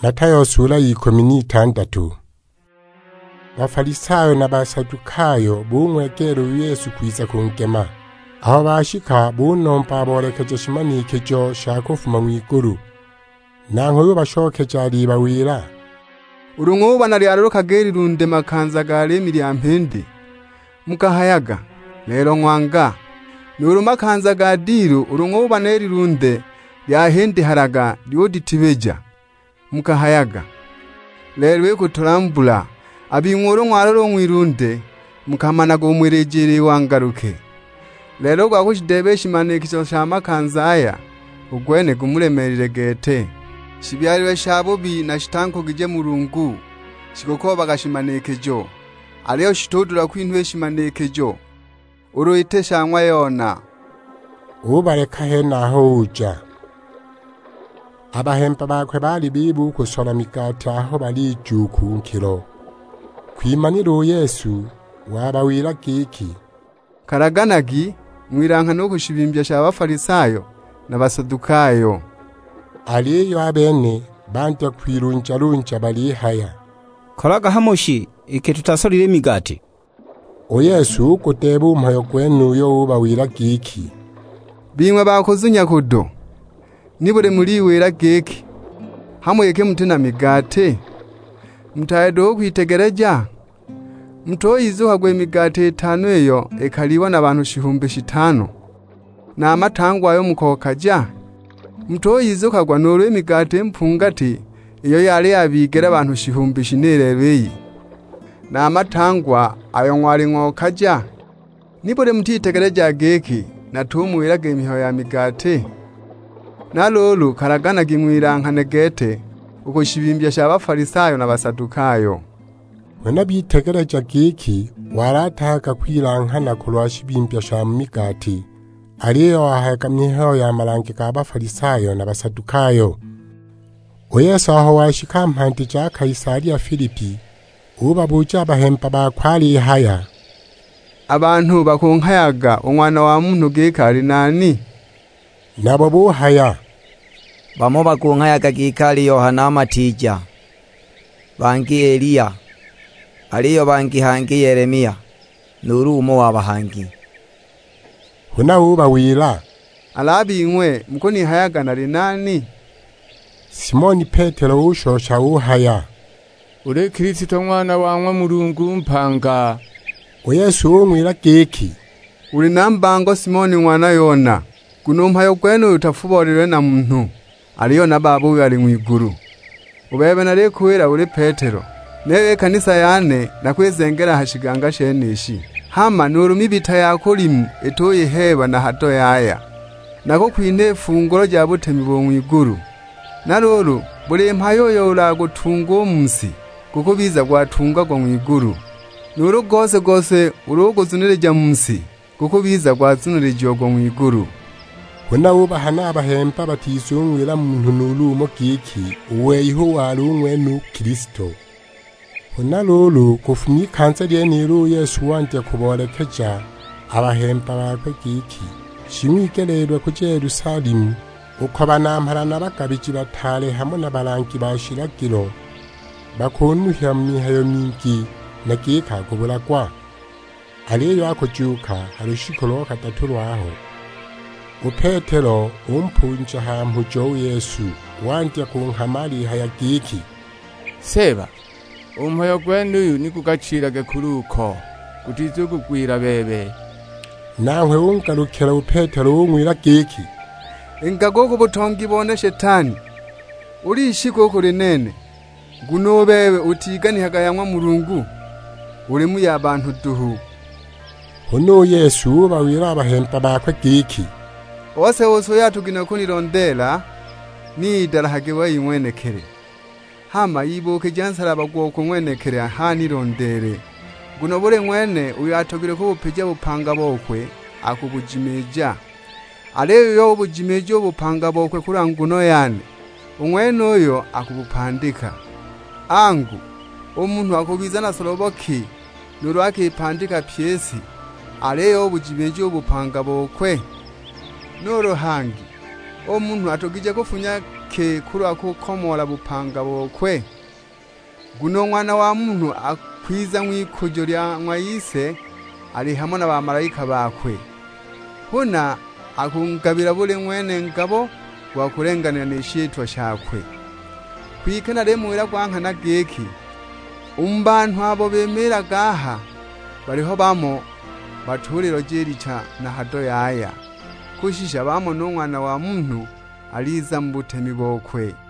Matayo sura 16. Abafarisayo n'abasadukayo bumwegera Yesu kwiza kunkema. Aho bashika bunompa borekeje shimanike jo shakufuma mw'iguru. Nanko bashokeje ari bawira. Urunguba nari arukagera irunde makanza gare Miriyampende. Mukahayaga rero nkwanga. Nuruma kanza gadiru urunguba neri runde yahende haraga ryoditibeja. Mukahayaga rero kuturambula abinkuru nkwaroro mwirunde mukamana go mwiregere wangaruke. Rero gwakushidebesha imanekisho shama kanzaya ugwene gumuremerere gete. Shibyariwe shabobi na shitanko gije murungu shigoko bagashimanekejo ariyo shitodura kwintwe shimanekejo uruite shankwa yona ubareka he naho uja. Abahempa bakwe bari bibu kusora migati aho bari jukunkiro kwimaniro Yesu wabawira kiki karaganagi mwiranka no kushibimbya sh'abafarisayo n'abasadukayo. Aliyo abene banja kwirunja bali haya koraga hamoshi ike tutasorire migati. O Yesu kuteba umpayo kwenu yo ubawira kiki bimwe bakozunya kudo nibure muri wera geki hamweke mutena migate mutayedo kwitegereja mtoyizo hagwe migate 5 eyo ekaliwa n'abantu 5,000 na amatangwa yo mukokaja mtoyizo kagwa noro migate mpungati iyo yale yabigera abantu 5,000 na amatangwa ayo nkwari nkokaja nibure mutitegereja geki natumwira gemiho ya migate nalolu karagana gimwiranka gete uko shibimbya sh'abafarisayo n'abasadukayo. Wena bitegereja giki warataka kwirankana kulwa shibimbya sha migati ariyo ahakamyeho ya marangi k'abafarisayo n'abasadukayo. Yesu aho washika mpanti ja Kaisariya Filipi ubabuja abahempa bakwari haya abantu bakonkayaga umwana wa muntu gekari nani nabo buhaya bamo bakonkayaga gikali Yohana Matija bangi Eliya aliyo bangi hangi Yeremia nurumo wabahangi. Huna ubawira alabi inkwe mukoni hayaga nari nani Simoni Petero ushosha uhaya ure Kristo mwana wa Mulungu mpanga. Yesu umwira geki uri nambango Simoni mwana yona kunumpayo kwenu utafuborere na muntu ariyo na babu yari mw'iguru ubebe nari kuwera uri Petero newe kanisa yane nakwezengera hashiganga sheneshi hama nurumi bita yakolimu etoye heba na hato yaya nako kwine funguro rya butemi bo mw'iguru naroro bure mpayo yora gutungo munsi kuko biza gwatunga go mw'iguru nuru gose urugo zunireja munsi kuko biza gwazunireje go mw'iguru. Huna ubahana abahempa batizungwira muntu nulumo kiki uwe iho warumwe nu Kristo. Huna lolo kufumi kanza ryeniru Yesu wanje kuborekeja abahempa bakwe kiki shimwigererwe ku Yerusalemu uko banampara n'abagabiji batale hamwe n'abarangi bashiragiro bakonuhya mwihayo mingi nakika kubulagwa aliyo akojuka harushikolo 3 rwaho. Upetero umpunja hampu jo Yesu wanje kunkamari hayagiki Seba umhoyo gwenu nikugacirage kuruko kutizugugwira bebe nawe ungarukira Upetero umwira giki ingagogo butongi bone shetani uri ishiko kuri nene guno bebe utigani hagayamwa Mulungu uri mu yabantu duhu. Hono Yesu bawira abahempa bakwe giki Wose yatugina kunirondela ni darahage bayimwenekere hama yibuke jansara bagwoko mwenekere hani rondere guno bure mwene uyatogire ko bupeja bupanga bokwe akubujimeja aleyo yo bujimejo bupanga bokwe kuranguno yane umwene oyo akubupandika angu umuntu akubizana soloboki nuru akipandika pyesi aleyo bujimejo bupanga bokwe noro hangi omuntu atogije kufunya iki kulwa kukomola bupanga bokwe? Guno mwana wa muntu akwiza mw'ikujo lya mwayise ali hamwe n'abamarayika bakwe. Huna akungabira buli mwene ngabo wakurenganira n'ishitwa shakwe. Kwikana remuwera kwankana geki umbantu abo bemera gaha bariho bamo batuliro jerica na hado yaya kushisha bamo n'umwana wa muntu aliza mu butemi bokwe.